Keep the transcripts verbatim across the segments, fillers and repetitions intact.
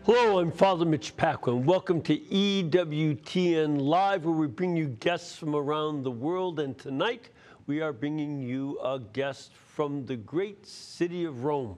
Hello, I'm Father Mitch Paquin. Welcome to E W T N Live, where we bring you guests from around the world. And tonight, we are bringing you a guest from the great city of Rome.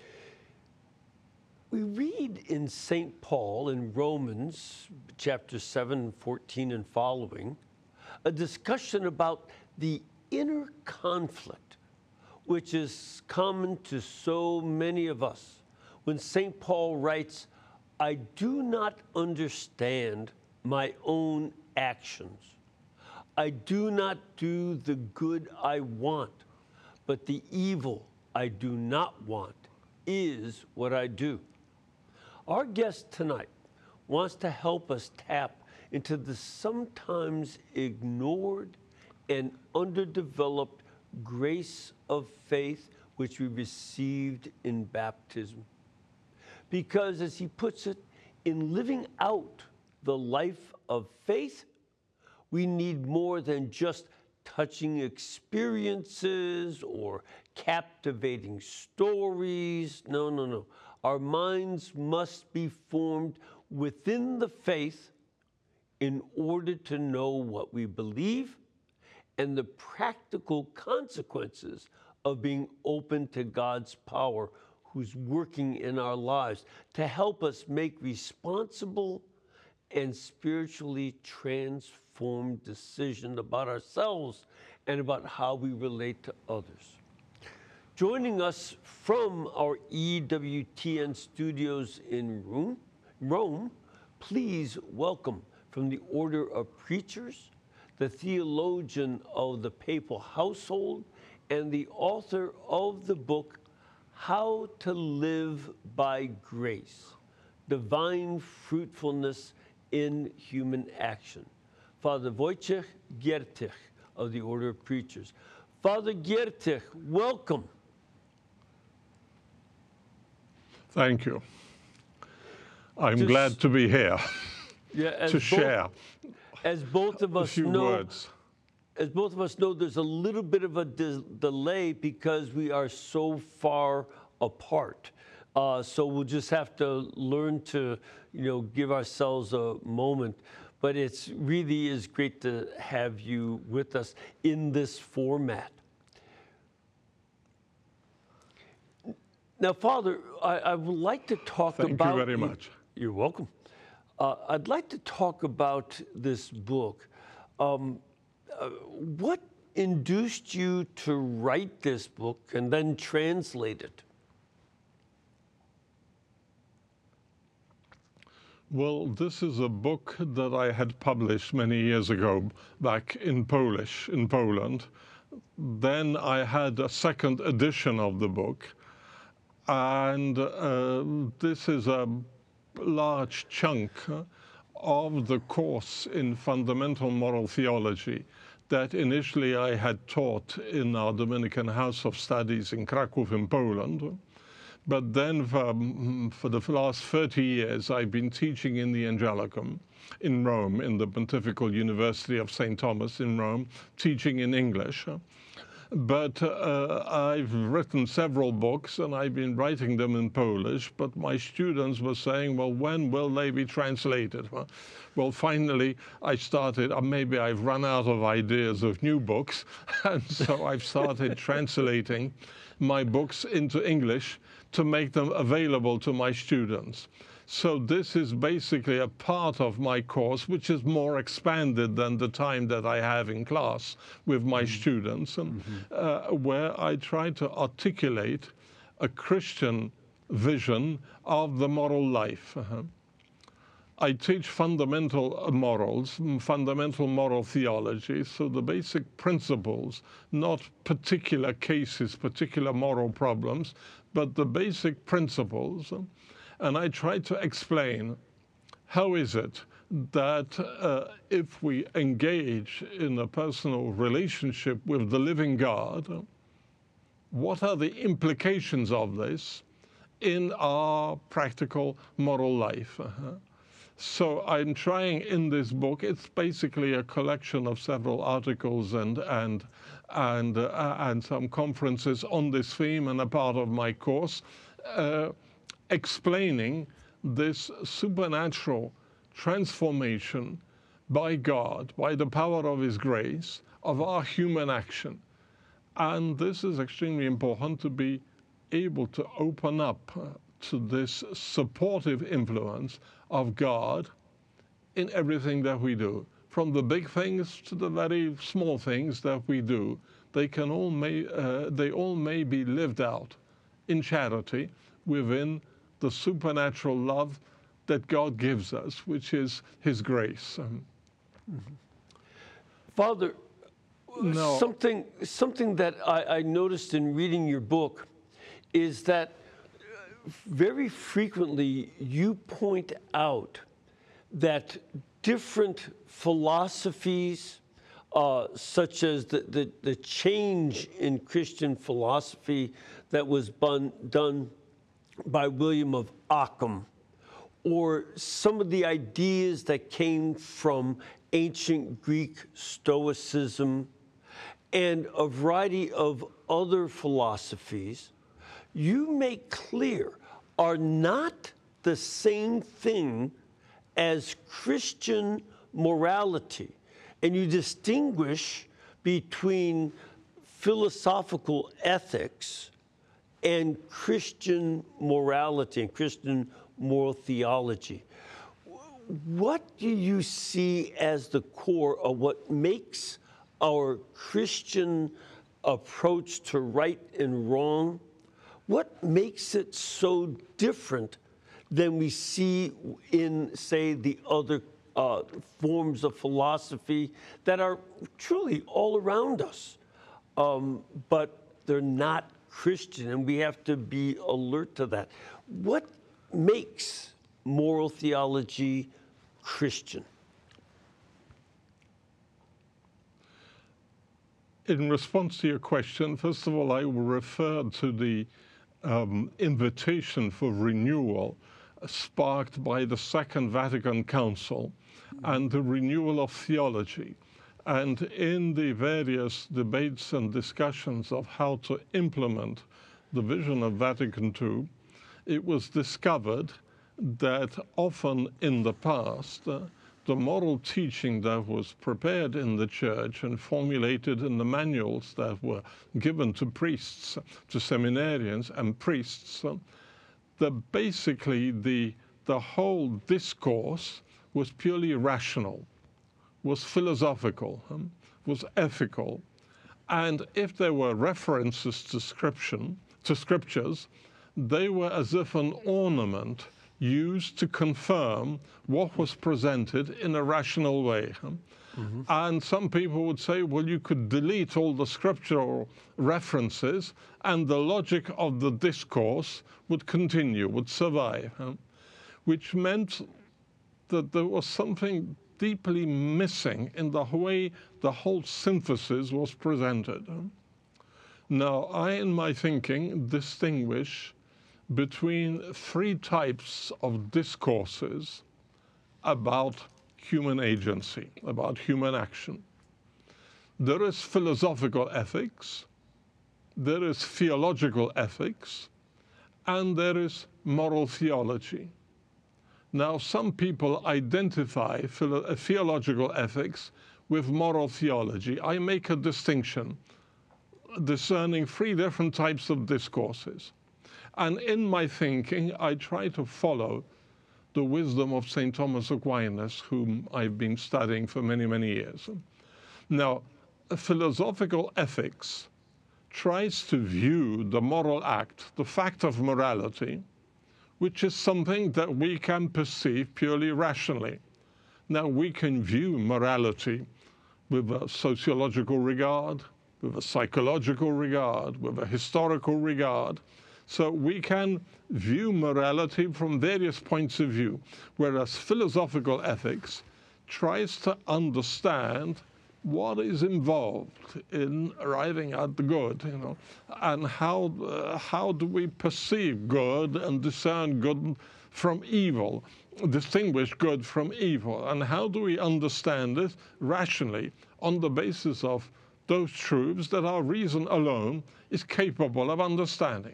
We read in Saint Paul in Romans chapter seven, fourteen and following, a discussion about the inner conflict, which is common to so many of us. When Saint Paul writes, I do not understand my own actions. I do not do the good I want, but the evil I do not want is what I do. Our guest tonight wants to help us tap into the sometimes ignored and underdeveloped grace of faith which we received in baptism. Because, as he puts it, in living out the life of faith, we need more than just touching experiences or captivating stories. No, no, no. Our minds must be formed within the faith in order to know what we believe and the practical consequences of being open to God's power, who's working in our lives to help us make responsible and spiritually transformed decisions about ourselves and about how we relate to others. Joining us from our E W T N studios in Rome, Rome, please welcome from the Order of Preachers, the theologian of the papal household, and the author of the book, How to Live by Grace, Divine Fruitfulness in Human Action, Father Wojciech Giertych of the Order of Preachers. Father Giertych, welcome. Thank you. I'm Just, glad to be here yeah, to both, share as both of us a few know, words. As both of us know, there's a little bit of a de- delay because we are so far apart. Uh, so we'll just have to learn to, you know, give ourselves a moment. But it's really is great to have you with us in this format. Now, Father, I, I would like to talk Thank about... Thank you very much. You're welcome. Uh, I'd like to talk about this book. Um, Uh, what induced you to write this book and then translate it? Well, this is a book that I had published many years ago back in Polish, in Poland. Then I had a second edition of the book. And uh, this is a large chunk of the course in fundamental moral theology that initially I had taught in our Dominican House of Studies in Kraków in Poland. But then for, for the last thirty years, I've been teaching in the Angelicum in Rome, in the Pontifical University of Saint Thomas in Rome, teaching in English. But uh, I've written several books and I've been writing them in Polish, but my students were saying, well, when will they be translated? Well, well finally, I started, uh, maybe I've run out of ideas of new books, and so I've started translating my books into English to make them available to my students. So this is basically a part of my course, which is more expanded than the time that I have in class with my mm-hmm. students, and, mm-hmm. uh, where I try to articulate a Christian vision of the moral life. Uh-huh. I teach fundamental morals, fundamental moral theology, so the basic principles, not particular cases, particular moral problems, but the basic principles. And I try to explain how is it that uh, if we engage in a personal relationship with the living God, what are the implications of this in our practical moral life? Uh-huh. So I'm trying in this book, it's basically a collection of several articles and and and uh, and some conferences on this theme and a part of my course, uh, explaining this supernatural transformation by God, by the power of His grace, of our human action. And this is extremely important, to be able to open up uh, to this supportive influence of God in everything that we do. From the big things to the very small things that we do, they can all may, uh, they all may be lived out in charity within the supernatural love that God gives us, which is His grace. Um, mm-hmm. Father, no. something, something that I, I noticed in reading your book is that very frequently you point out that different philosophies, uh, such as the, the, the change in Christian philosophy that was bun, done by William of Ockham, or some of the ideas that came from ancient Greek Stoicism, and a variety of other philosophies, you make clear are not the same thing as Christian morality. And you distinguish between philosophical ethics and Christian morality and Christian moral theology. What do you see as the core of what makes our Christian approach to right and wrong? What makes it so different than we see in, say, the other uh, forms of philosophy that are truly all around us, um, but they're not Christian, and we have to be alert to that. What makes moral theology Christian? In response to your question, first of all, I will refer to the um, invitation for renewal sparked by the Second Vatican Council and the renewal of theology. And in the various debates and discussions of how to implement the vision of Vatican Two, it was discovered that often in the past, uh, the moral teaching that was prepared in the church and formulated in the manuals that were given to priests, to seminarians and priests, uh, that basically the, the whole discourse was purely rational, was philosophical, um, was ethical. And if there were references to scripture, to scriptures, they were as if an ornament used to confirm what was presented in a rational way. Mm-hmm. And some people would say, well, you could delete all the scriptural references and the logic of the discourse would continue, would survive, which meant that there was something deeply missing in the way the whole synthesis was presented. Now, I, in my thinking, distinguish between three types of discourses about human agency, about human action. There is philosophical ethics, there is theological ethics, and there is moral theology. Now, some people identify philo- theological ethics with moral theology. I make a distinction, discerning three different types of discourses. And in my thinking, I try to follow the wisdom of Saint Thomas Aquinas, whom I've been studying for many, many years. Now, philosophical ethics tries to view the moral act, the fact of morality, which is something that we can perceive purely rationally. Now, we can view morality with a sociological regard, with a psychological regard, with a historical regard. So we can view morality from various points of view, whereas philosophical ethics tries to understand what is involved in arriving at the good, you know, and how uh, how do we perceive good and discern good from evil, distinguish good from evil, and how do we understand it rationally on the basis of those truths that our reason alone is capable of understanding.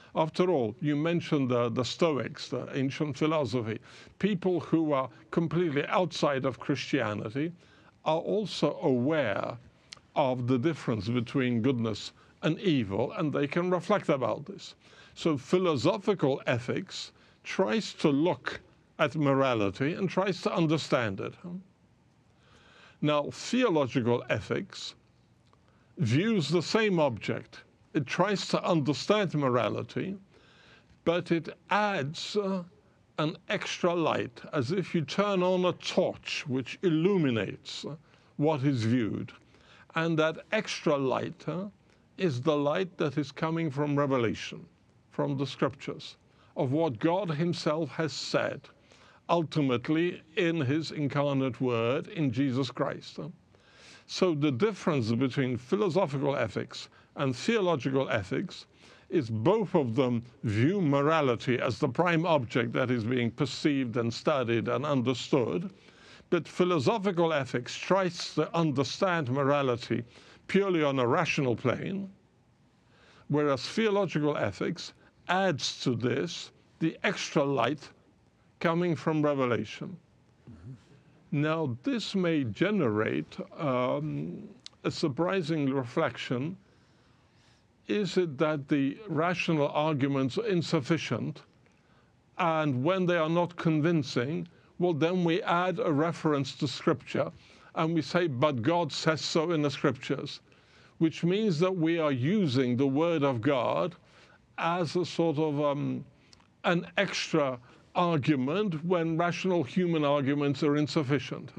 After all, you mentioned uh, the Stoics, the ancient philosophy. People who are completely outside of Christianity are also aware of the difference between goodness and evil, and they can reflect about this. So philosophical ethics tries to look at morality and tries to understand it. Now, theological ethics views the same object. It tries to understand morality, but it adds uh, an extra light, as if you turn on a torch which illuminates uh, what is viewed. And that extra light uh, is the light that is coming from revelation, from the scriptures, of what God himself has said, ultimately in his incarnate word in Jesus Christ. So the difference between philosophical ethics and theological ethics is both of them view morality as the prime object that is being perceived and studied and understood, but philosophical ethics tries to understand morality purely on a rational plane, whereas theological ethics adds to this the extra light coming from revelation. Mm-hmm. Now, this may generate um, a surprising reflection. Is it that the rational arguments are insufficient, and when they are not convincing, well, then we add a reference to Scripture, and we say, but God says so in the Scriptures, which means that we are using the Word of God as a sort of um, an extra argument when rational human arguments are insufficient.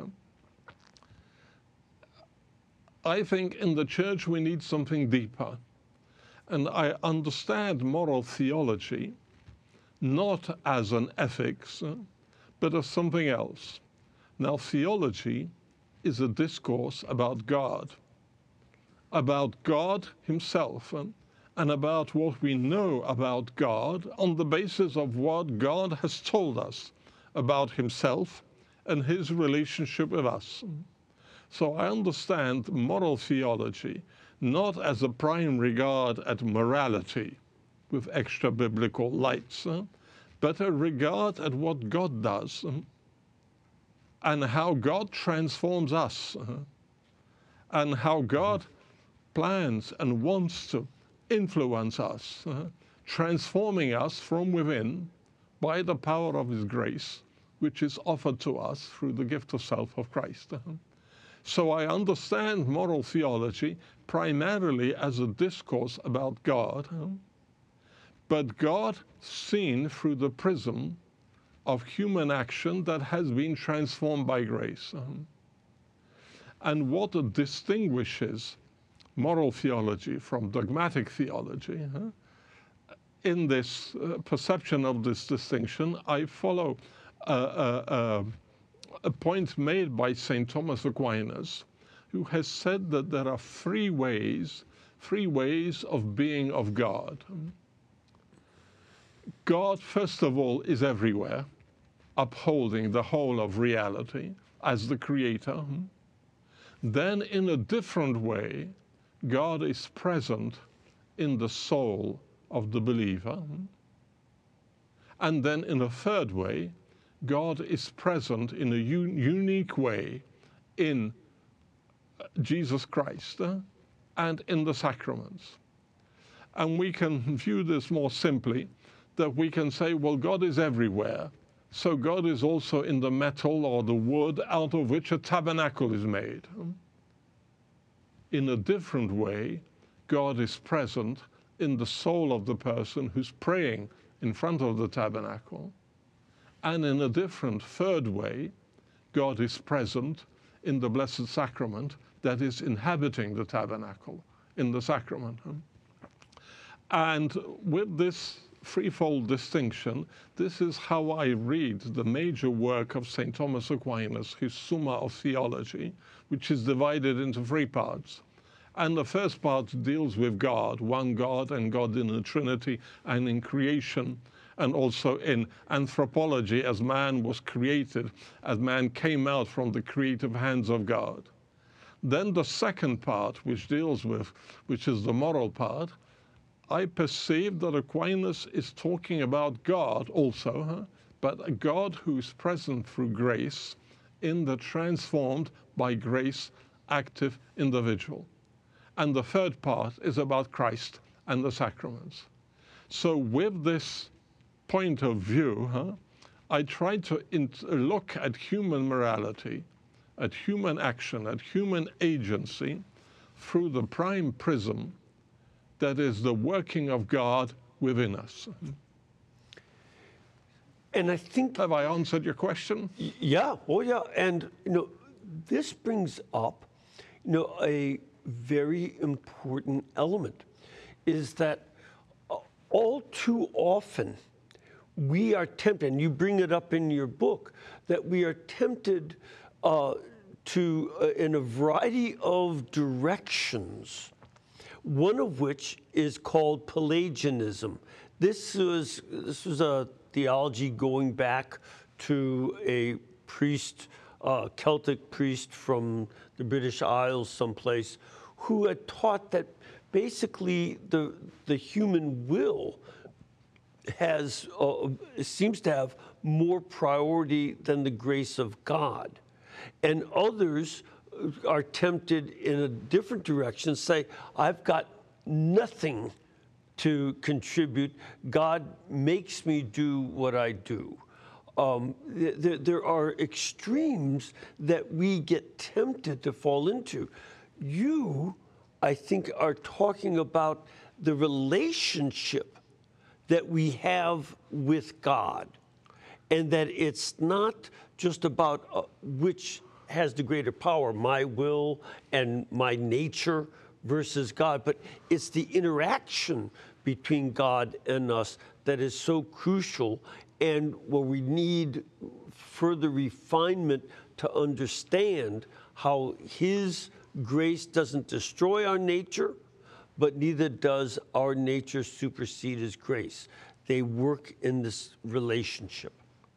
I think in the church we need something deeper. And I understand moral theology not as an ethics, but as something else. Now, theology is a discourse about God, about God himself, and about what we know about God on the basis of what God has told us about himself and his relationship with us. So I understand moral theology not as a prime regard at morality with extra biblical lights, uh, but a regard at what God does uh, and how God transforms us uh, and how God plans and wants to influence us, uh, transforming us from within by the power of his grace, which is offered to us through the gift of self of Christ. Uh, So I understand moral theology primarily as a discourse about God, but God seen through the prism of human action that has been transformed by grace. And what distinguishes moral theology from dogmatic theology, in this uh, perception of this distinction, I follow uh, uh, uh, a point made by Saint Thomas Aquinas, who has said that there are three ways, three ways of being of God. God, first of all, is everywhere, upholding the whole of reality as the creator. Then, in a different way, God is present in the soul of the believer. And then, in a third way, God is present in a un- unique way in Jesus Christ uh, and in the sacraments. And we can view this more simply, that we can say, well, God is everywhere, so God is also in the metal or the wood out of which a tabernacle is made. In a different way, God is present in the soul of the person who's praying in front of the tabernacle. And in a different third way, God is present in the Blessed Sacrament that is inhabiting the tabernacle in the sacrament. And with this threefold distinction, this is how I read the major work of Saint Thomas Aquinas, his Summa of Theology, which is divided into three parts. And the first part deals with God, one God and God in the Trinity and in creation, and also in anthropology, as man was created, as man came out from the creative hands of God. Then the second part, which deals with, which is the moral part, I perceive that Aquinas is talking about God also, huh? But a God who's present through grace in the transformed by grace active individual. And the third part is about Christ and the sacraments. So with this point of view, huh, I try to look at human morality, at human action, at human agency through the prime prism that is the working of God within us. And I think... Have I answered your question? Yeah, oh yeah. And, you know, this brings up, you know, a very important element, is that all too often we are tempted, and you bring it up in your book, that we are tempted uh, to, uh, in a variety of directions, one of which is called Pelagianism. This was, this was a theology going back to a priest, uh, Celtic priest from the British Isles someplace, who had taught that basically the, the human will has, uh, seems to have more priority than the grace of God. And others are tempted in a different direction, say, I've got nothing to contribute. God makes me do what I do. Um, there, there are extremes that we get tempted to fall into. You, I think, are talking about the relationship that we have with God, and that it's not just about uh, which has the greater power, my will and my nature versus God, but it's the interaction between God and us that is so crucial, and where we need further refinement to understand how His grace doesn't destroy our nature, but neither does our nature supersede His grace. They work in this relationship.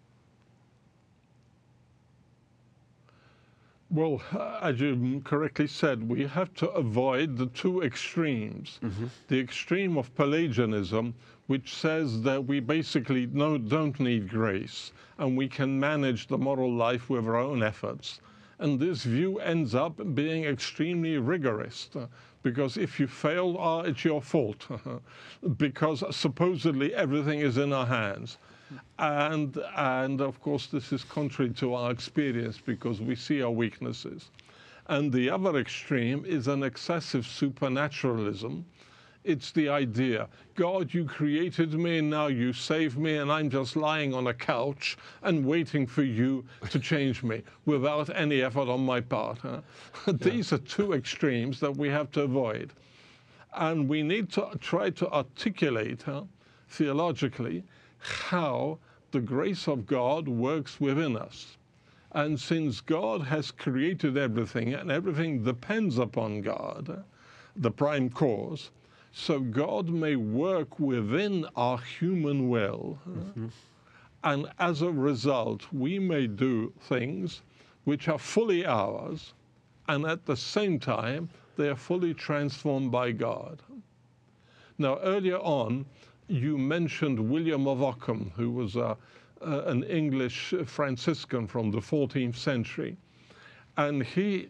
Well, as you correctly said, we have to avoid the two extremes. Mm-hmm. The extreme of Pelagianism, which says that we basically no, don't need grace, and we can manage the moral life with our own efforts. And this view ends up being extremely rigorous, uh, because if you fail, uh, it's your fault, because supposedly everything is in our hands. And, and of course, this is contrary to our experience, because we see our weaknesses. And the other extreme is an excessive supernaturalism. It's the idea, God, you created me, and now you save me, and I'm just lying on a couch and waiting for you to change me without any effort on my part. Huh? Yeah. These are two extremes that we have to avoid. And we need to try to articulate huh, theologically how the grace of God works within us. And since God has created everything, and everything depends upon God, the prime cause, so God may work within our human will. Mm-hmm. And as a result, we may do things which are fully ours, and at the same time, they are fully transformed by God. Now, earlier on, you mentioned William of Ockham, who was a, uh, an English Franciscan from the fourteenth century. And he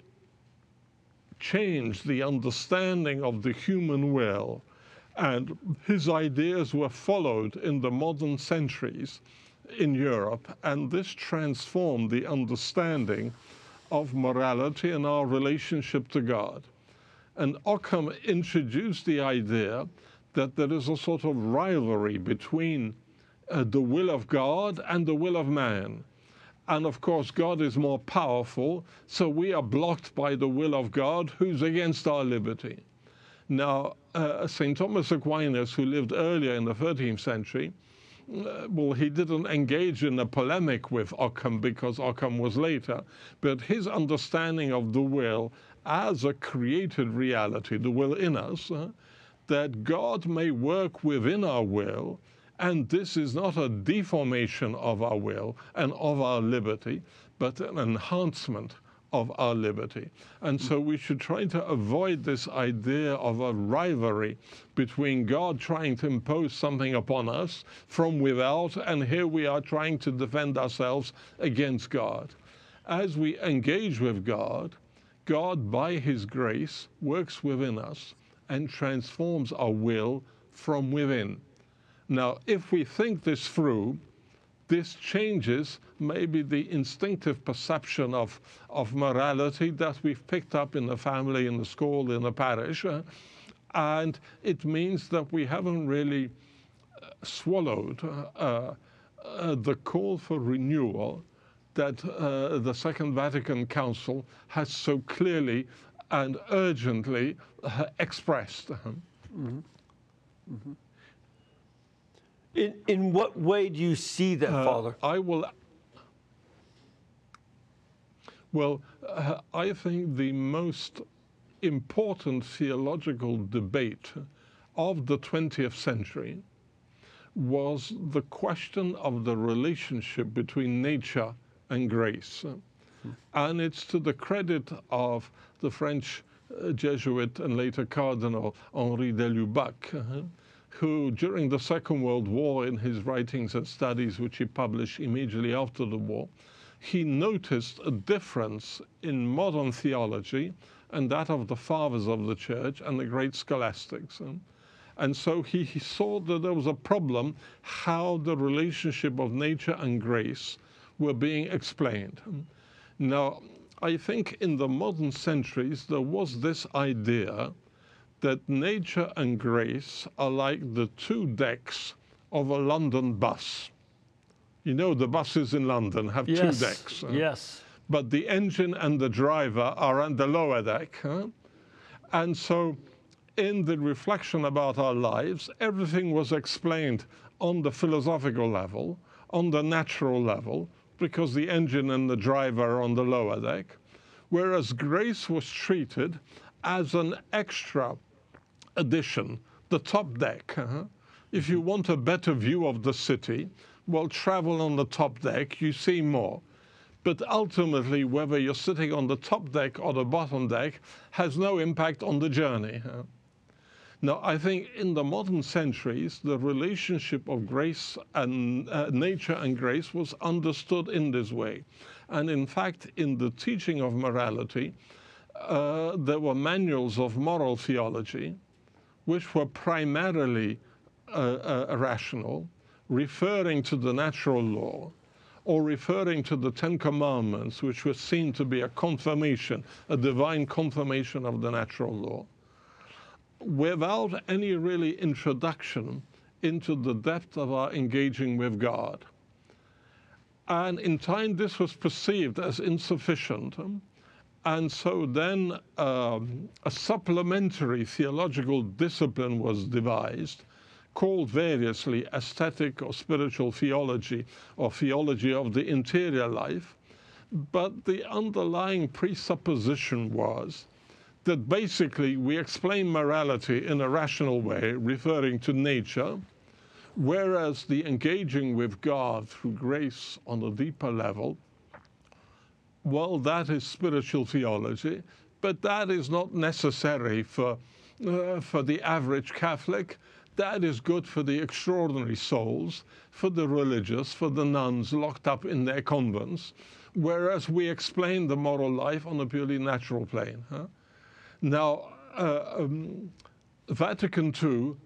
changed the understanding of the human will, and his ideas were followed in the modern centuries in Europe, and this transformed the understanding of morality and our relationship to God. And Ockham introduced the idea that there is a sort of rivalry between uh, the will of God and the will of man. And of course, God is more powerful, so we are blocked by the will of God, who's against our liberty. Now, uh, Saint Thomas Aquinas, who lived earlier in the thirteenth century, uh, well, he didn't engage in a polemic with Ockham because Ockham was later, but his understanding of the will as a created reality, the will in us, uh, that God may work within our will, and this is not a deformation of our will and of our liberty, but an enhancement of our liberty. And so we should try to avoid this idea of a rivalry between God trying to impose something upon us from without, and here we are trying to defend ourselves against God. As we engage with God, God, by his grace, works within us and transforms our will from within. Now, if we think this through, this changes maybe the instinctive perception of, of morality that we've picked up in the family, in the school, in the parish. Uh, and it means that we haven't really uh, swallowed uh, uh, the call for renewal that uh, the Second Vatican Council has so clearly and urgently uh, expressed. Mm-hmm. Mm-hmm. In, in what way do you see that, uh, Father? I will. Well, uh, I think the most important theological debate of the twentieth century was the question of the relationship between nature and grace. Hmm. And it's to the credit of the French uh, Jesuit and later Cardinal Henri de Lubac, uh, who during the Second World War, in his writings and studies which he published immediately after the war, he noticed a difference in modern theology and that of the fathers of the church and the great scholastics. And so he, he saw that there was a problem how the relationship of nature and grace were being explained. Now, I think in the modern centuries there was this idea that nature and grace are like the two decks of a London bus. You know, the buses in London have yes. two decks. Uh, yes. But the engine and the driver are on the lower deck. Huh? And so in the reflection about our lives, everything was explained on the philosophical level, on the natural level, because the engine and the driver are on the lower deck, whereas grace was treated as an extra addition, the top deck. Uh-huh. If you want a better view of the city, well, travel on the top deck, you see more. But ultimately, whether you're sitting on the top deck or the bottom deck has no impact on the journey. Uh. Now, I think in the modern centuries, the relationship of grace and uh, nature and grace was understood in this way. And in fact, in the teaching of morality, uh, there were manuals of moral theology, which were primarily uh, uh, rational, referring to the natural law, or referring to the Ten Commandments, which were seen to be a confirmation, a divine confirmation of the natural law, without any really introduction into the depth of our engaging with God. And in time, this was perceived as insufficient. And so then um, a supplementary theological discipline was devised, called variously aesthetic or spiritual theology or theology of the interior life. But the underlying presupposition was that basically we explain morality in a rational way, referring to nature, whereas the engaging with God through grace on a deeper level, well, that is spiritual theology, but that is not necessary for, uh, for the average Catholic. That is good for the extraordinary souls, for the religious, for the nuns locked up in their convents, whereas we explain the moral life on a purely natural plane. Huh? Now, uh, um, Vatican Two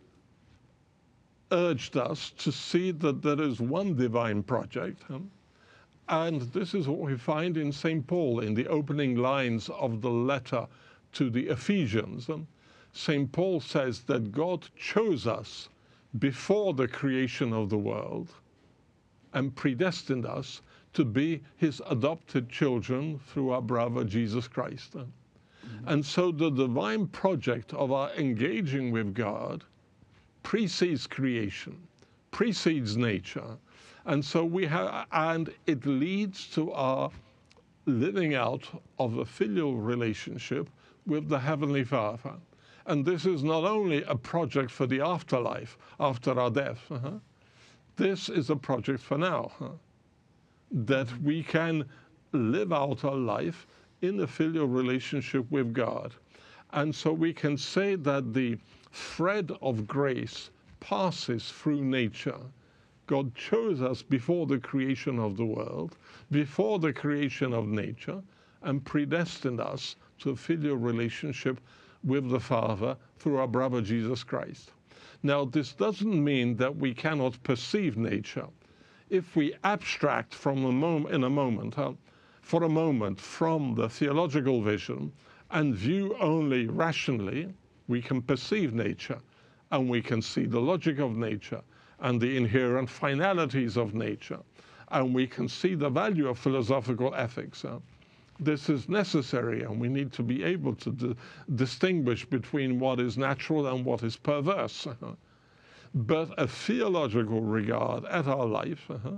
urged us to see that there is one divine project, huh? And this is what we find in Saint Paul in the opening lines of the letter to the Ephesians. Saint Paul says that God chose us before the creation of the world and predestined us to be his adopted children through our brother Jesus Christ. Mm-hmm. And so the divine project of our engaging with God precedes creation, precedes nature. And so we have, and it leads to our living out of a filial relationship with the Heavenly Father. And this is not only a project for the afterlife, after our death. Uh-huh. This is a project for now, huh? That we can live out our life in a filial relationship with God. And so we can say that the thread of grace passes through nature. God chose us before the creation of the world, before the creation of nature, and predestined us to a filial relationship with the Father through our brother Jesus Christ. Now, this doesn't mean that we cannot perceive nature. If we abstract from a mom- in a moment, huh, for a moment from the theological vision and view only rationally, we can perceive nature, and we can see the logic of nature and the inherent finalities of nature, and we can see the value of philosophical ethics. Huh? This is necessary, and we need to be able to di- distinguish between what is natural and what is perverse. Uh-huh. But a theological regard at our life uh-huh,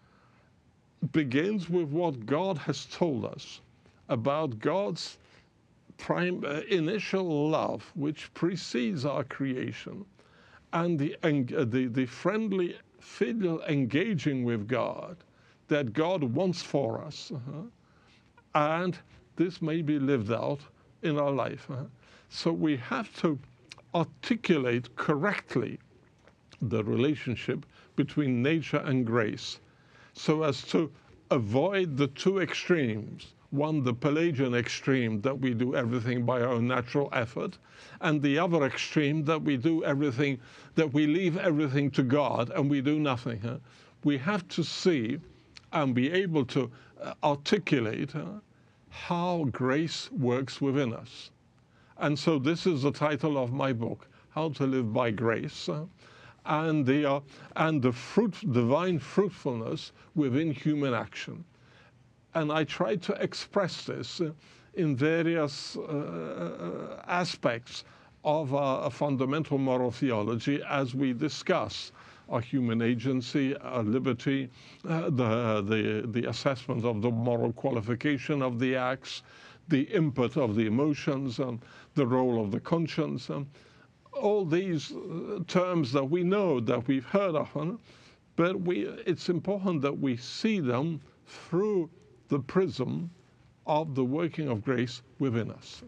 begins with what God has told us about God's prime, uh, initial love, which precedes our creation, and the, uh, the, the friendly, filial engaging with God that God wants for us. Uh-huh. And this may be lived out in our life. Huh? So we have to articulate correctly the relationship between nature and grace so as to avoid the two extremes. One, the Pelagian extreme, that we do everything by our own natural effort, and the other extreme, that we do everything, that we leave everything to God and we do nothing. Huh? We have to see and be able to uh, articulate uh, how grace works within us. And so this is the title of my book, How to Live by Grace, uh, and the, uh, and the fruit, divine fruitfulness within human action. And I try to express this uh, in various uh, aspects of our fundamental moral theology as we discuss our human agency, our liberty, uh, the, the, the assessment of the moral qualification of the acts, the input of the emotions, um, the role of the conscience, um, all these uh, terms that we know, that we've heard of, huh? But we, it's important that we see them through the prism of the working of grace within us.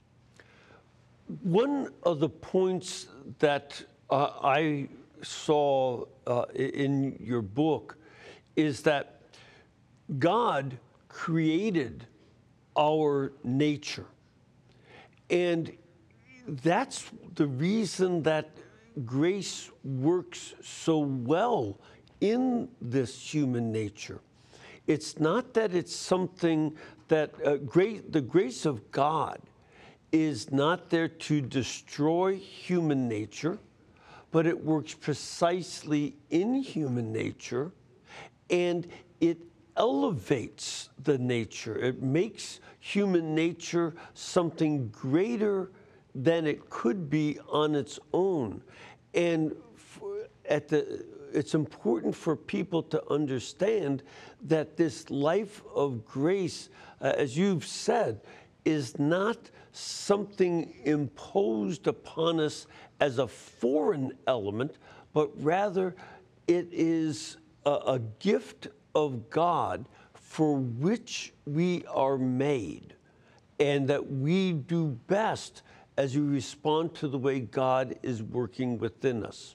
One of the points that uh, I saw uh, in your book is that God created our nature. And that's the reason that grace works so well in this human nature. It's not that it's something that uh, great, the grace of God is not there to destroy human nature, but it works precisely in human nature, and it elevates the nature. It makes human nature something greater than it could be on its own. And at the, it's important for people to understand that this life of grace, uh, as you've said, is not something imposed upon us as a foreign element, but rather it is a, a gift of God for which we are made, and that we do best as we respond to the way God is working within us.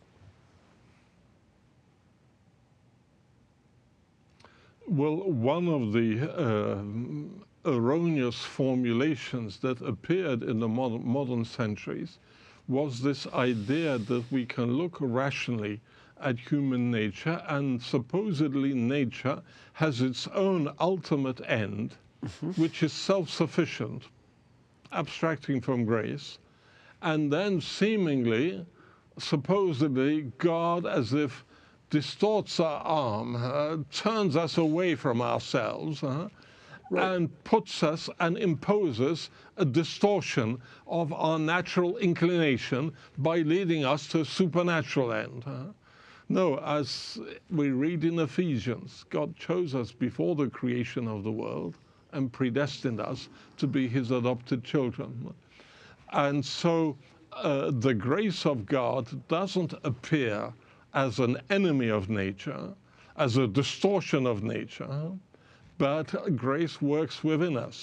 Well, one of the uh, erroneous formulations that appeared in the modern, modern centuries was this idea that we can look rationally at human nature, and supposedly nature has its own ultimate end, mm-hmm. which is self-sufficient, abstracting from grace, and then seemingly, supposedly, God, as if distorts our arm, uh, turns us away from ourselves, uh, right. and puts us and imposes a distortion of our natural inclination by leading us to a supernatural end. Uh. No, as we read in Ephesians, God chose us before the creation of the world and predestined us to be his adopted children. And so uh, the grace of God doesn't appear as an enemy of nature, as a distortion of nature, but grace works within us.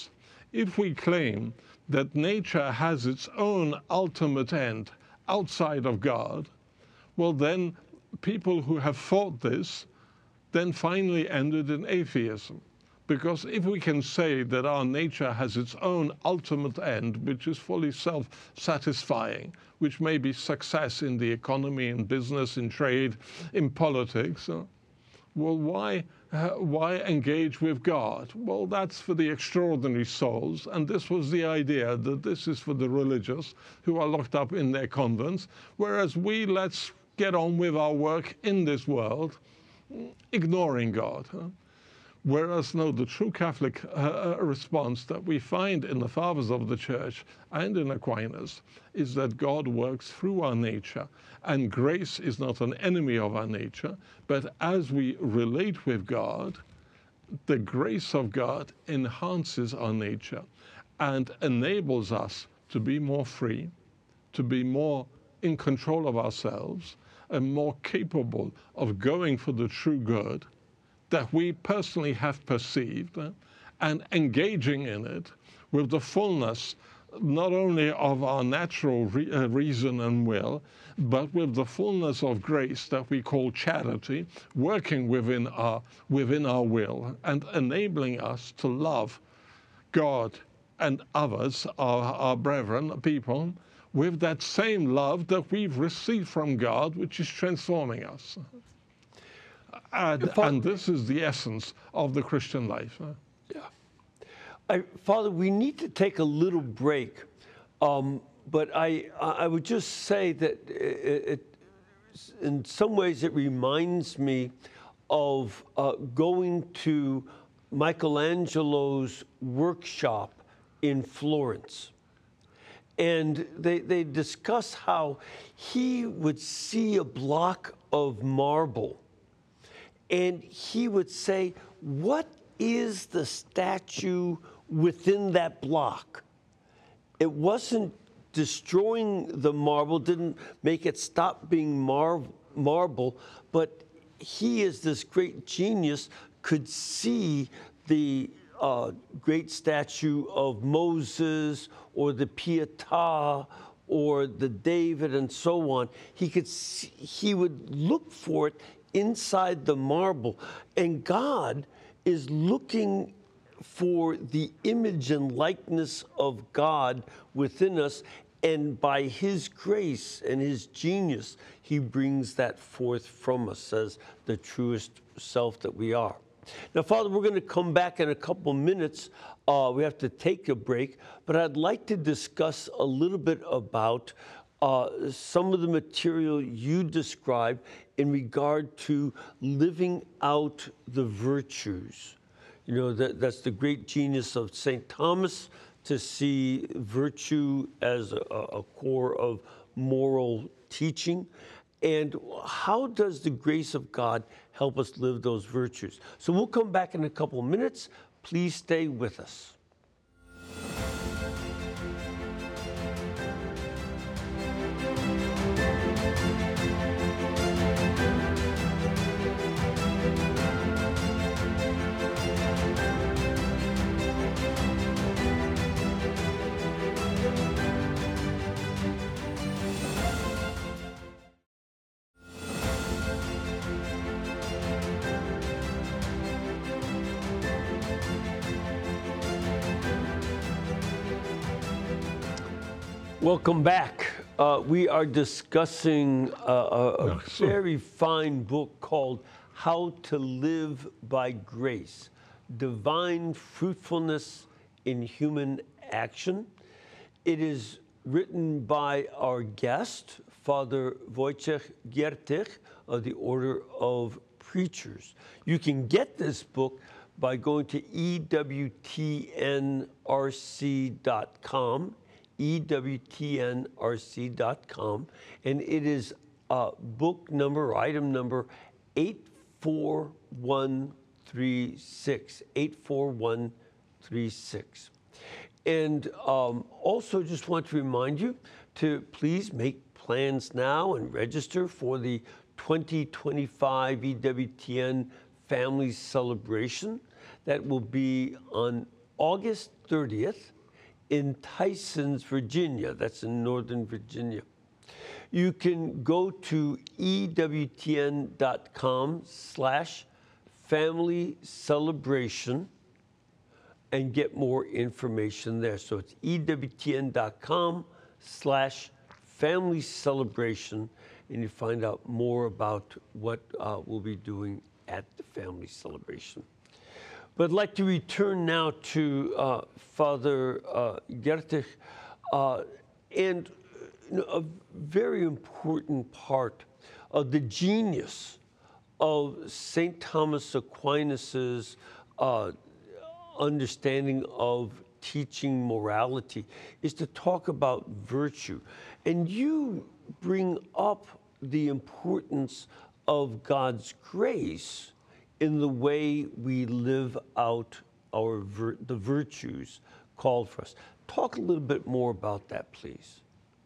If we claim that nature has its own ultimate end outside of God, well, then people who have thought this then finally ended in atheism. Because if we can say that our nature has its own ultimate end, which is fully self-satisfying, which may be success in the economy, in business, in trade, in politics, uh, well, why, uh, why engage with God? Well, that's for the extraordinary souls, and this was the idea, that this is for the religious who are locked up in their convents, whereas we, let's get on with our work in this world, ignoring God. Huh? Whereas, no, the true Catholic uh, response that we find in the Fathers of the Church and in Aquinas is that God works through our nature, and grace is not an enemy of our nature, but as we relate with God, the grace of God enhances our nature and enables us to be more free, to be more in control of ourselves, and more capable of going for the true good that we personally have perceived, uh, and engaging in it with the fullness not only of our natural re uh, reason and will, but with the fullness of grace that we call charity, working within our, within our will and enabling us to love God and others, our, our brethren, people, with that same love that we've received from God, which is transforming us. And, and this is the essence of the Christian life. Huh? Yeah. I, Father, we need to take a little break, um, but I, I would just say that it, it, in some ways it reminds me of uh, going to Michelangelo's workshop in Florence. And they, they discuss how he would see a block of marble and he would say, what is the statue within that block? It wasn't destroying the marble, didn't make it stop being mar marble, but he, as this great genius, could see the uh, great statue of Moses or the Pietà or the David and so on. He could see, he would look for it inside the marble, and God is looking for the image and likeness of God within us, and by his grace and his genius, he brings that forth from us as the truest self that we are. Now, Father, we're going to come back in a couple minutes. Uh, we have to take a break, but I'd like to discuss a little bit about uh, some of the material you describe in regard to living out the virtues. You know, that, that's the great genius of Saint Thomas, to see virtue as a, a core of moral teaching. And how does the grace of God help us live those virtues? So we'll come back in a couple of minutes. Please stay with us. Welcome back. Uh, we are discussing uh, a, a very fine book called How to Live by Grace, Divine Fruitfulness in Human Action. It is written by our guest, Father Wojciech Giertych of the Order of Preachers. You can get this book by going to E W T N R C dot com. E W T N R C dot com, and it is uh, book number, item number eight four one three six, eight four one three six. And um, also just want to remind you to please make plans now and register for the twenty twenty-five E W T N Family Celebration that will be on August thirtieth in Tysons, Virginia. That's in Northern Virginia. You can go to ewtn.com slash family celebration and get more information there. So it's ewtn.com slash family celebration, and you find out more about what uh, we'll be doing at the family celebration. But I'd like to return now to uh, Father uh, Gertich, uh, and you know, a very important part of the genius of Saint Thomas Aquinas's uh, understanding of teaching morality is to talk about virtue. And you bring up the importance of God's grace in the way we live out our vir- the virtues called for us. Talk a little bit more about that, please.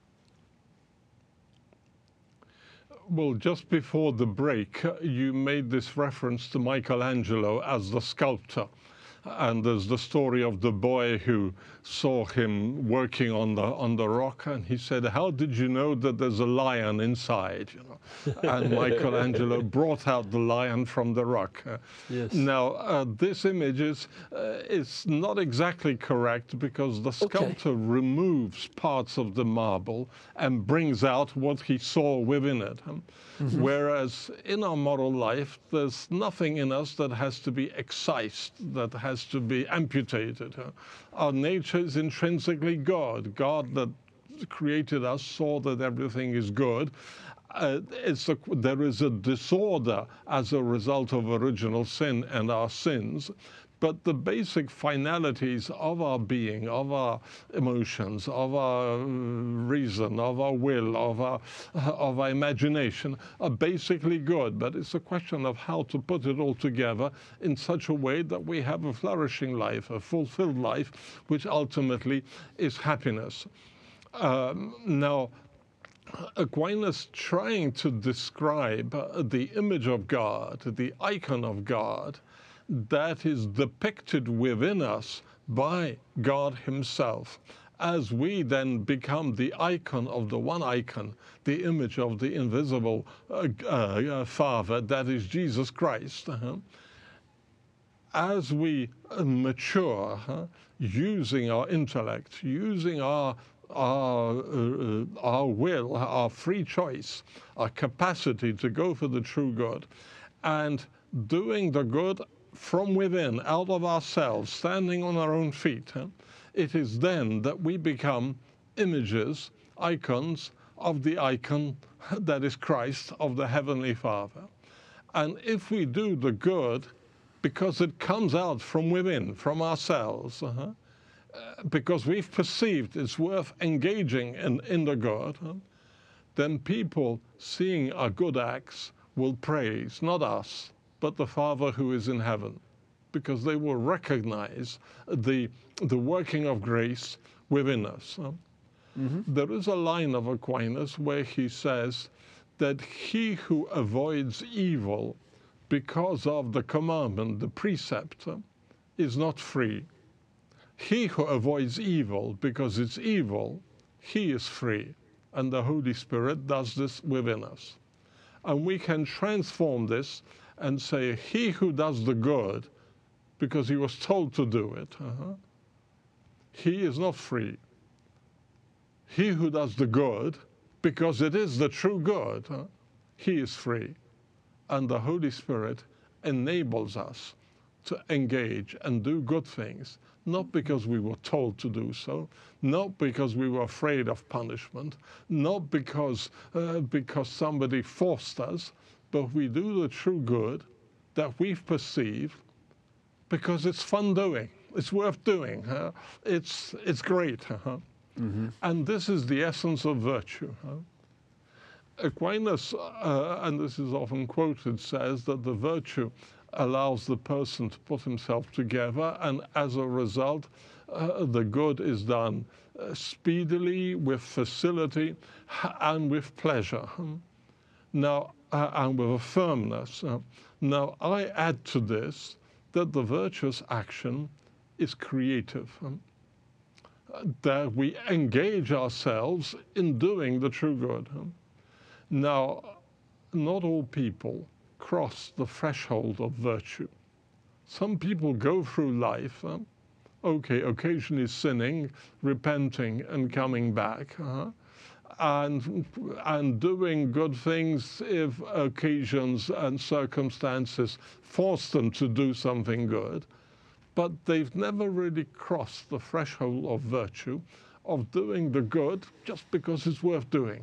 Well, just before the break, uh, you made this reference to Michelangelo as the sculptor. And there's the story of the boy who saw him working on the on the rock, and he said, "How did you know that there's a lion inside?" You know, and Michelangelo brought out the lion from the rock. Uh, Yes. Now, uh, this image is uh, is not exactly correct, because the sculptor removes parts of the marble and brings out what he saw within it. Um, Mm-hmm. Whereas in our moral life, there's nothing in us that has to be excised, that has to be amputated. Uh, Our nature is intrinsically God. God that created us saw that everything is good. Uh, it's a, there is a disorder as a result of original sin and our sins. But the basic finalities of our being, of our emotions, of our reason, of our will, of our, of our imagination are basically good. But it's a question of how to put it all together in such a way that we have a flourishing life, a fulfilled life, which ultimately is happiness. Um, now, Aquinas, trying to describe the image of God, the icon of God, that is depicted within us by God himself, as we then become the icon of the one icon, the image of the invisible uh, uh, Father, that is Jesus Christ. Uh-huh. As we uh, mature, huh, using our intellect, using our Our, uh, our will, our free choice, our capacity to go for the true good, and doing the good from within, out of ourselves, standing on our own feet, huh? It is then that we become images, icons of the icon that is Christ, of the Heavenly Father. And if we do the good, because it comes out from within, from ourselves, uh-huh, uh, because we've perceived it's worth engaging in, in the good, huh, then people seeing our good acts will praise not us, but the Father who is in heaven, because they will recognize the, the working of grace within us. Huh? Mm-hmm. There is a line of Aquinas where he says that he who avoids evil because of the commandment, the precept, uh, is not free. He who avoids evil because it's evil, he is free. And the Holy Spirit does this within us. And we can transform this and say, he who does the good because he was told to do it, uh-huh, he is not free. He who does the good because it is the true good, huh, he is free. And the Holy Spirit enables us to engage and do good things, not because we were told to do so, not because we were afraid of punishment, not because, uh, because somebody forced us, but we do the true good that we've perceived because it's fun doing, it's worth doing, huh? it's, it's great. Huh? Mm-hmm. And this is the essence of virtue. Huh? Aquinas, uh, and this is often quoted, says that the virtue allows the person to put himself together, and as a result, uh, the good is done uh, speedily, with facility, and with pleasure. Now, uh, and with a firmness. Uh, now, I add to this that the virtuous action is creative. Um, that we engage ourselves in doing the true good. Um, now, not all people cross the threshold of virtue. Some people go through life, um, okay, occasionally sinning, repenting, and coming back, uh-huh, and, and doing good things if occasions and circumstances force them to do something good. But they've never really crossed the threshold of virtue, of doing the good just because it's worth doing.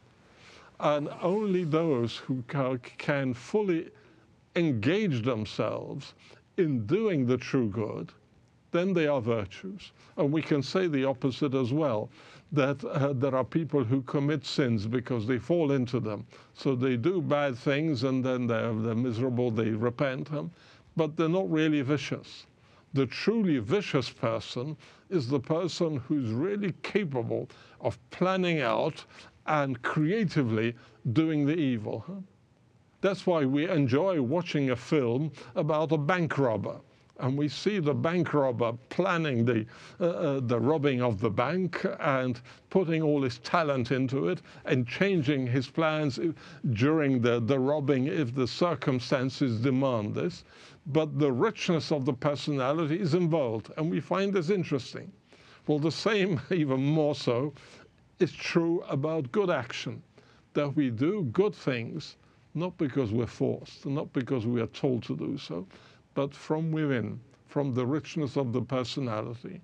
Huh? And only those who ca- can fully engage themselves in doing the true good, then they are virtues. And we can say the opposite as well, that uh, there are people who commit sins because they fall into them. So they do bad things and then they're, they're miserable, they repent, huh? But they're not really vicious. The truly vicious person is the person who's really capable of planning out and creatively doing the evil. Huh? That's why we enjoy watching a film about a bank robber. And we see the bank robber planning the, uh, uh, the robbing of the bank and putting all his talent into it and changing his plans during the, the robbing if the circumstances demand this. But the richness of the personality is involved, and we find this interesting. Well, the same, even more so, is true about good action, that we do good things not because we're forced, not because we are told to do so, but from within, from the richness of the personality,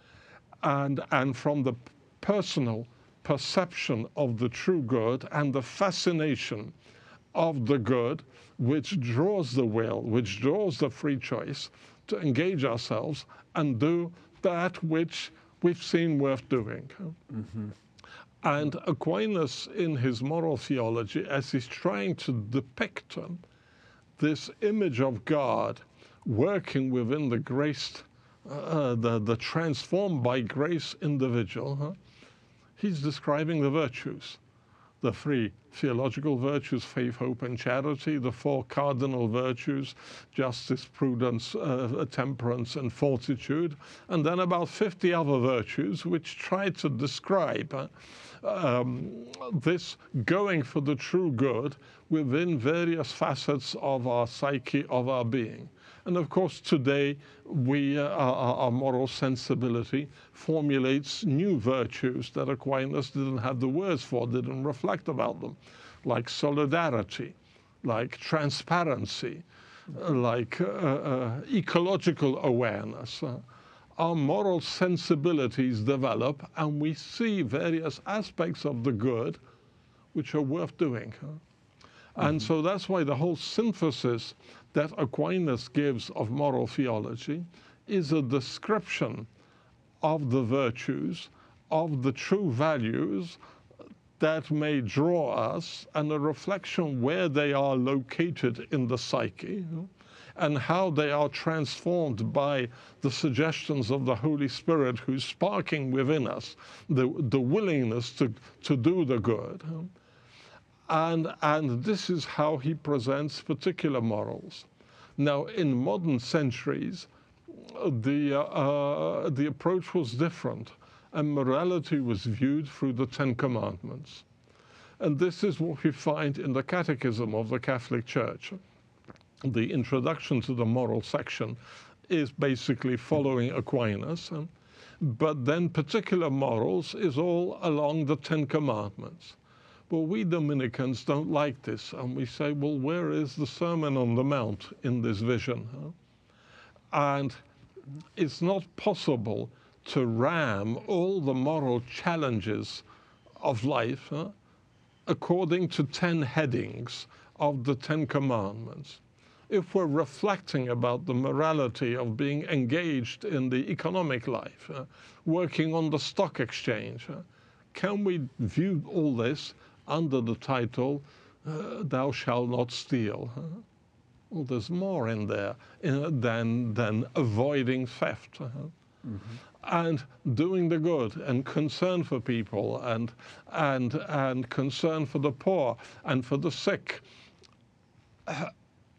and, and from the personal perception of the true good and the fascination of the good, which draws the will, which draws the free choice to engage ourselves and do that which we've seen worth doing. Mm-hmm. And Aquinas, in his moral theology, as he's trying to depict um, this image of God working within the graced, uh, the, the transformed by grace individual, huh? He's describing the virtues, the three theological virtues, faith, hope, and charity, the four cardinal virtues, justice, prudence, uh, temperance, and fortitude, and then about fifty other virtues which try to describe uh, um, this going for the true good within various facets of our psyche, of our being. And of course, today, we, uh, our, our moral sensibility formulates new virtues that Aquinas didn't have the words for, didn't reflect about them, like solidarity, like transparency, uh, like uh, uh, ecological awareness. Uh, our moral sensibilities develop, and we see various aspects of the good which are worth doing. Huh? Mm-hmm. And so that's why the whole synthesis that Aquinas gives of moral theology is a description of the virtues, of the true values that may draw us, and a reflection where they are located in the psyche, and how they are transformed by the suggestions of the Holy Spirit who's sparking within us the, the willingness to, to do the good. And, and this is how he presents particular morals. Now, in modern centuries, the, uh, uh, the approach was different, and morality was viewed through the Ten Commandments. And this is what we find in the Catechism of the Catholic Church. The introduction to the moral section is basically following Aquinas, um, but then particular morals is all along the Ten Commandments. Well, we Dominicans don't like this, and we say, well, where is the Sermon on the Mount in this vision? Huh? And it's not possible to ram all the moral challenges of life huh, according to ten headings of the Ten Commandments. If we're reflecting about the morality of being engaged in the economic life, uh, working on the stock exchange, uh, can we view all this under the title, uh, Thou shalt not steal? Huh? Well, there's more in there uh, than, than avoiding theft. Uh, mm-hmm. And doing the good, and concern for people, and, and, and concern for the poor, and for the sick. Uh,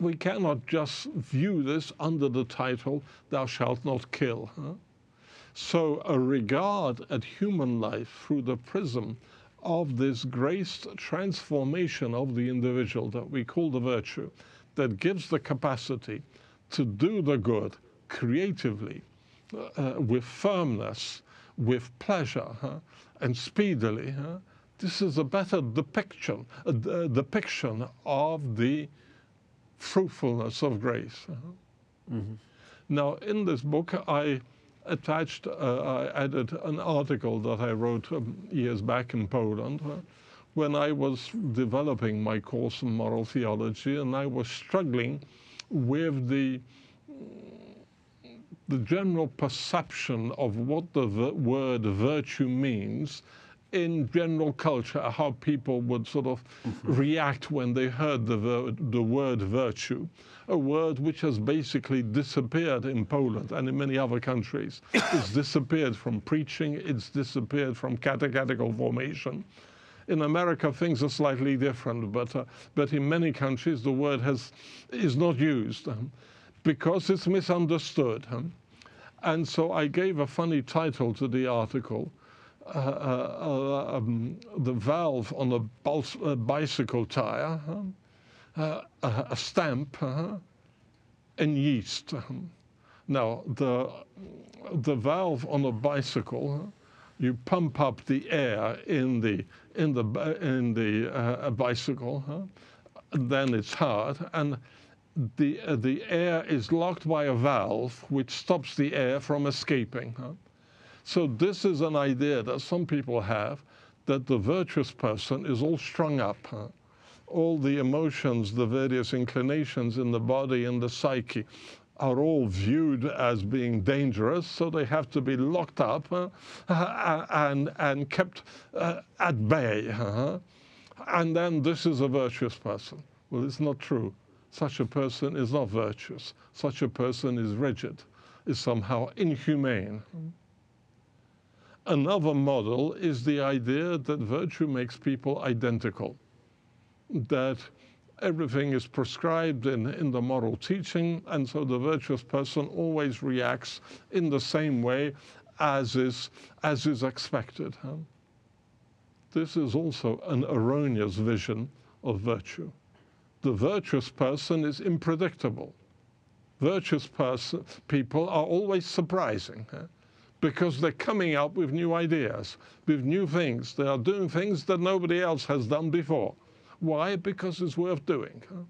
we cannot just view this under the title, thou shalt not kill. Huh? So a regard at human life through the prism of this graced transformation of the individual that we call the virtue, that gives the capacity to do the good creatively, uh, with firmness, with pleasure, huh? and speedily. Huh? This is a better depiction, a, a depiction of the fruitfulness of grace. Uh-huh. Mm-hmm. Now, in this book, I attached, uh, I added an article that I wrote um, years back in Poland uh, when I was developing my course in moral theology, and I was struggling with the the general perception of what the v- word virtue means in general culture, how people would sort of mm-hmm. react when they heard the, ver- the word virtue, a word which has basically disappeared in Poland and in many other countries. It's disappeared from preaching, it's disappeared from catechetical formation. In America, things are slightly different, but, uh, but in many countries, the word has, is not used um, because it's misunderstood. Um, and so I gave a funny title to the article, Uh, uh, uh, um, the valve on a bus, uh, bicycle tire, uh, uh, a stamp, uh, and yeast. Now, the, the valve on a bicycle, uh, you pump up the air in the, in the, in the uh, bicycle, uh, then it's hard, and the, uh, the air is locked by a valve which stops the air from escaping. Uh. So this is an idea that some people have, that the virtuous person is all strung up. Huh? All the emotions, the various inclinations in the body and the psyche are all viewed as being dangerous, so they have to be locked up huh? and, and kept uh, at bay. Huh? And then this is a virtuous person. Well, it's not true. Such a person is not virtuous. Such a person is rigid, is somehow inhumane. Another model is the idea that virtue makes people identical, that everything is prescribed in, in the moral teaching, and so the virtuous person always reacts in the same way as is, as is expected. Huh? This is also an erroneous vision of virtue. The virtuous person is unpredictable. Virtuous person, people are always surprising. Huh? Because they're coming up with new ideas, with new things. They are doing things that nobody else has done before. Why? Because it's worth doing. Huh?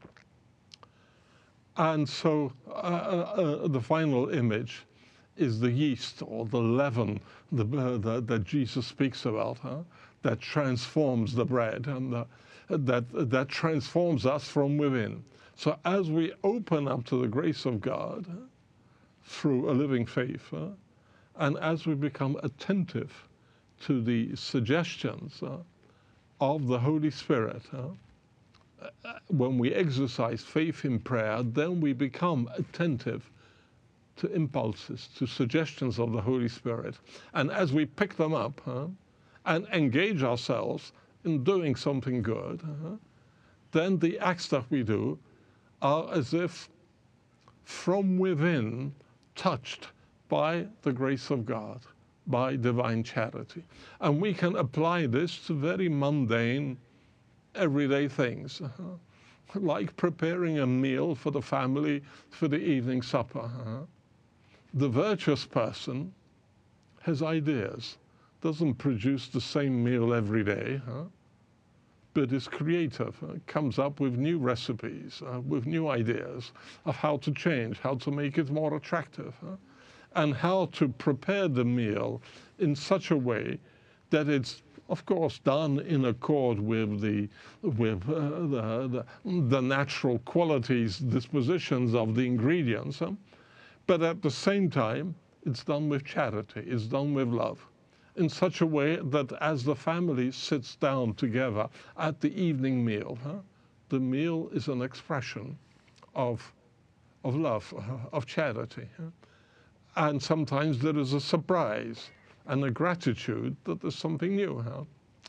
And so uh, uh, the final image is the yeast or the leaven the, uh, the, that Jesus speaks about, huh? That transforms the bread and the, that, that transforms us from within. So as we open up to the grace of God huh, through a living faith, huh, and as we become attentive to the suggestions uh, of the Holy Spirit, uh, when we exercise faith in prayer, then we become attentive to impulses, to suggestions of the Holy Spirit. And as we pick them up uh, and engage ourselves in doing something good, uh, then the acts that we do are as if from within touched by the grace of God, by divine charity. And we can apply this to very mundane, everyday things, uh-huh. like preparing a meal for the family for the evening supper. Uh-huh. The virtuous person has ideas, doesn't produce the same meal every day, huh? but is creative, uh, comes up with new recipes, uh, with new ideas of how to change, how to make it more attractive. Huh? And how to prepare the meal in such a way that it's, of course, done in accord with the with uh, the, the the natural qualities, dispositions of the ingredients, huh? But at the same time, it's done with charity, it's done with love, in such a way that as the family sits down together at the evening meal, huh, the meal is an expression of of love, of charity. Huh? And sometimes there is a surprise and a gratitude that there's something new. Huh?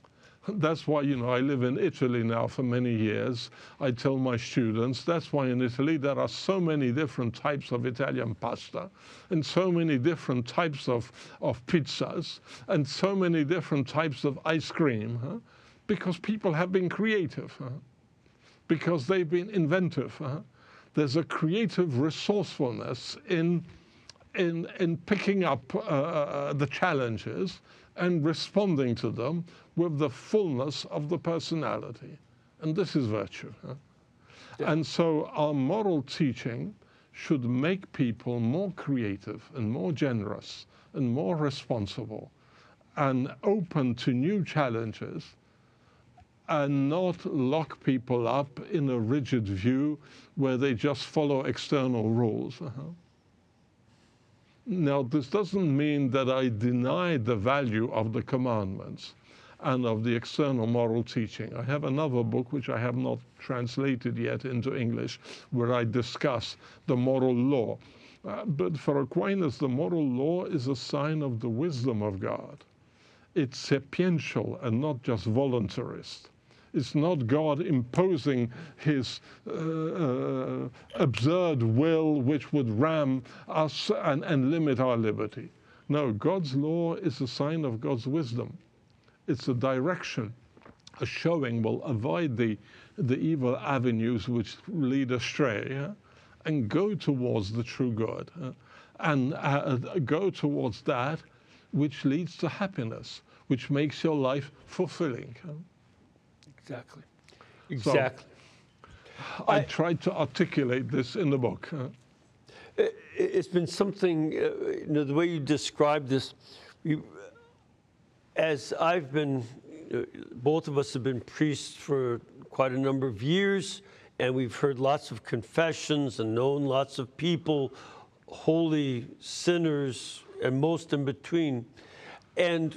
That's why, you know, I live in Italy now for many years. I tell my students that's why in Italy there are so many different types of Italian pasta and so many different types of, of pizzas and so many different types of ice cream, huh? Because people have been creative, huh? Because they've been inventive. Huh? There's a creative resourcefulness in, in, in picking up uh, the challenges and responding to them with the fullness of the personality. And this is virtue. Huh? Yeah. And so our moral teaching should make people more creative and more generous and more responsible and open to new challenges and not lock people up in a rigid view where they just follow external rules. Uh-huh. Now, this doesn't mean that I deny the value of the commandments and of the external moral teaching. I have another book, which I have not translated yet into English, where I discuss the moral law. Uh, but for Aquinas, the moral law is a sign of the wisdom of God. It's sapiential and not just voluntarist. It's not God imposing his uh, uh, absurd will, which would ram us and, and limit our liberty. No, God's law is a sign of God's wisdom. It's a direction, a showing. We'll avoid the, the evil avenues which lead astray, yeah? And go towards the true good, uh, and uh, go towards that which leads to happiness, which makes your life fulfilling. Uh. Exactly. Exactly. So I, I tried to articulate this in the book. Uh, it, it's been something, uh, you know, the way you described this, you, as I've been, uh, both of us have been priests for quite a number of years, and we've heard lots of confessions and known lots of people, holy sinners, and most in between. And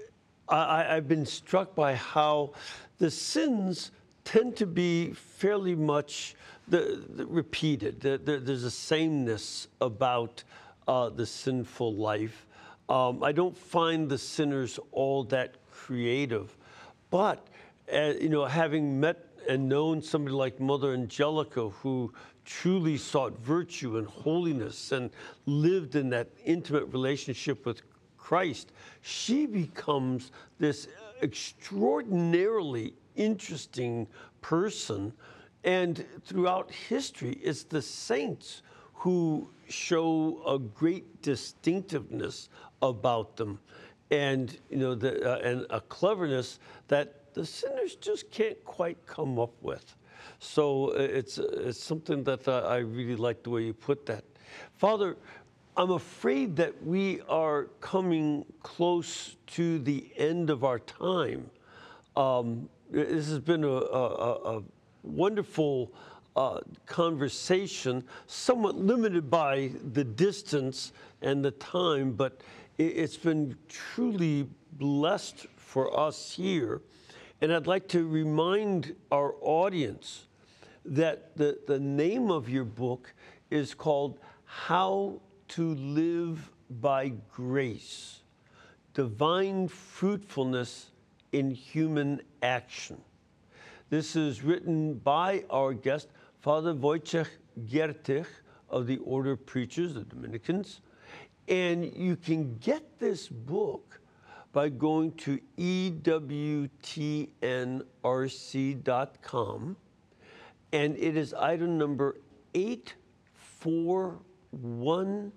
I, I've been struck by how the sins tend to be fairly much the, the repeated. The, the, there's a sameness about uh, the sinful life. Um, I don't find the sinners all that creative. But, uh, you know, having met and known somebody like Mother Angelica, who truly sought virtue and holiness and lived in that intimate relationship with Christ, she becomes this extraordinarily interesting person. And throughout history, it's the saints who show a great distinctiveness about them, and you know, the, uh, and a cleverness that the sinners just can't quite come up with. So it's it's something that uh, I really like the way you put that, Father. I'm afraid that we are coming close to the end of our time. Um, this has been a, a, a wonderful uh, conversation, somewhat limited by the distance and the time, but it, it's been truly blessed for us here. And I'd like to remind our audience that the, the name of your book is called How to Live by Grace, Divine Fruitfulness in Human Action. This is written by our guest, Father Wojciech Giertych of the Order of Preachers, the Dominicans. And you can get this book by going to E W T N R C dot com, and it is item number eight four one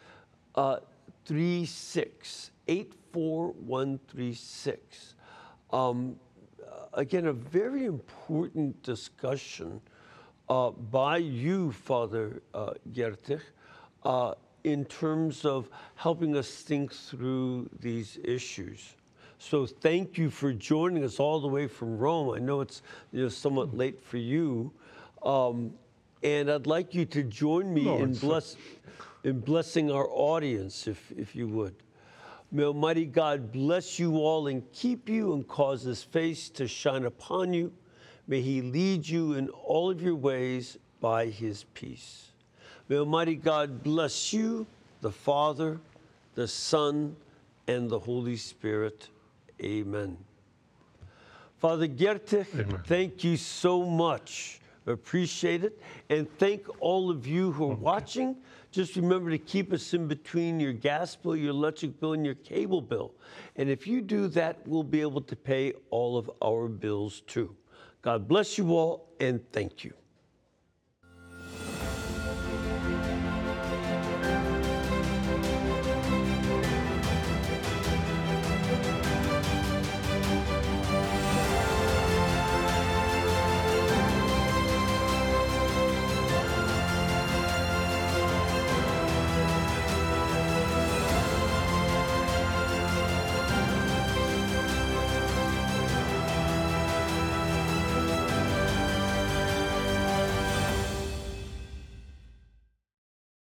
three six, eight four one three six. Um, again, a very important discussion uh, by you, Father uh, Giertych, uh, in terms of helping us think through these issues. So thank you for joining us all the way from Rome. I know it's, you know, somewhat late for you. Um, and I'd like you to join me no, in, bless, in blessing our audience, if, if you would. May Almighty God bless you all and keep you and cause his face to shine upon you. May he lead you in all of your ways by his peace. May Almighty God bless you, the Father, the Son, and the Holy Spirit. Amen. Father Gerte, Amen. thank you so much. Appreciate it. And thank all of you who are Okay. watching. Just remember to keep us in between your gas bill, your electric bill, and your cable bill. And if you do that, we'll be able to pay all of our bills too. God bless you all, and thank you.